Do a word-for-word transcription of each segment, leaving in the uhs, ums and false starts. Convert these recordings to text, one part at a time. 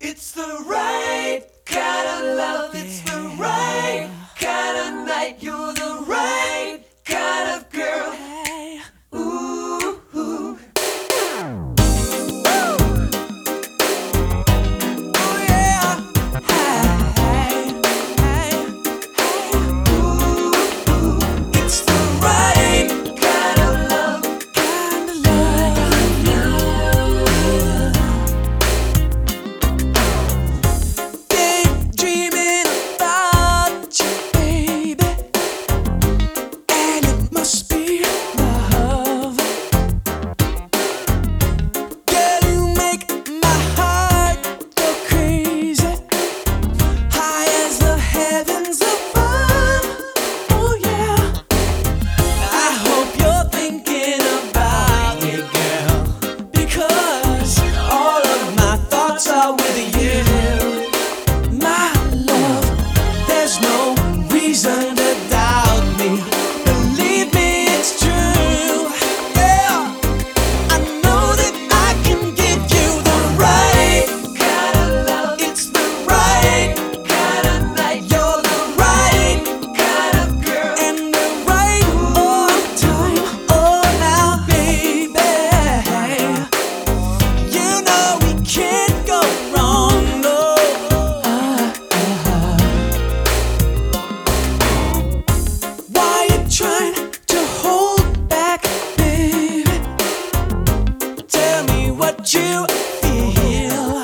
It's the right kind of love, it's the right kind of night. You're the right kind of girl. Ooh, ooh. Oh yeah. Hey, hey, hey. Ooh, ooh. It's the right kind of love, kind of love. Daydreaming about you, baby, and it must be love. Girl, you make my heart go crazy, high as the heavens above. Oh yeah. I hope you're thinking about me, girl, because all of my thoughts are with you. My love, there's no reason to doubt me. Believe me, it's true. Yeah, I know that I can give you the right kind of love. It's the right kind of night. You're the right kind of girl, and the right on time. Oh, now, baby, you know we can't go wrong. No. Why you trying to hold back, baby? Tell me what you feel.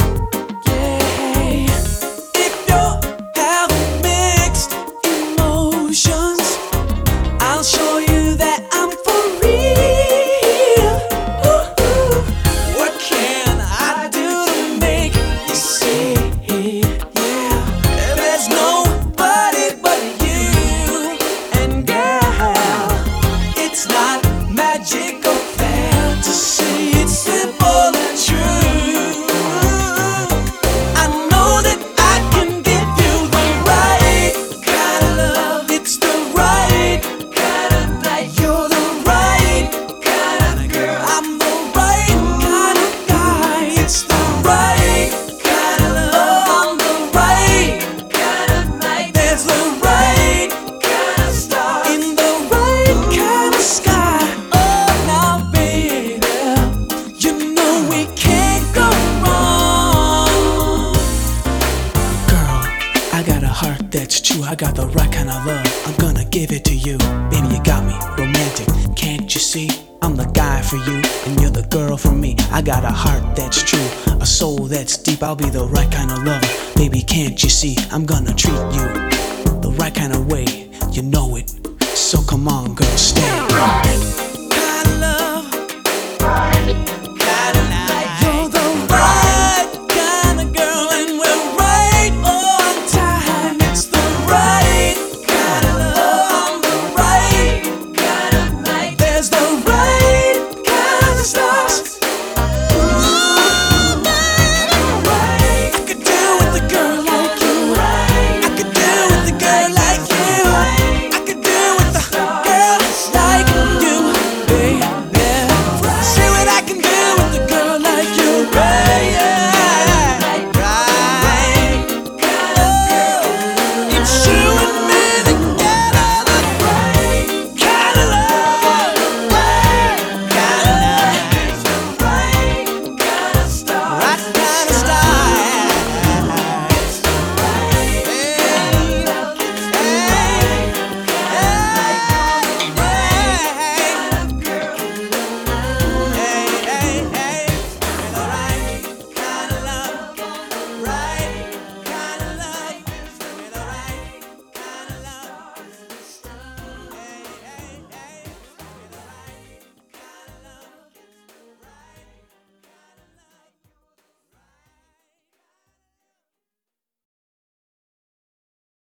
Yeah. If you have mixed emotions, I'll show you that I'm for real. Ooh, what can I do to make you see? Yeah, there's nobody but you, and girl, it's not magic or fantasy. It's simple and true. I know that I can give you the right kind of love. It's the right kind of night. You're the right kind of girl. I'm the right kind of guy. It's the right kind of love on the right kind of night. There's the right kind of star in the right kind of sky. Oh, now, baby, you know we can't go wrong. Girl, I got a heart that's true. I got the right kind of love. I'm gonna give it to you. Baby, you got me romantic. Can't you see? I'm the guy for you, and you're the girl for me. I got a heart that's true, a soul that's deep. I'll be the right kind of lover. Baby, can't you see? I'm gonna treat you the right kind of way. You know it. So come on, girl, stay. Right kind of love.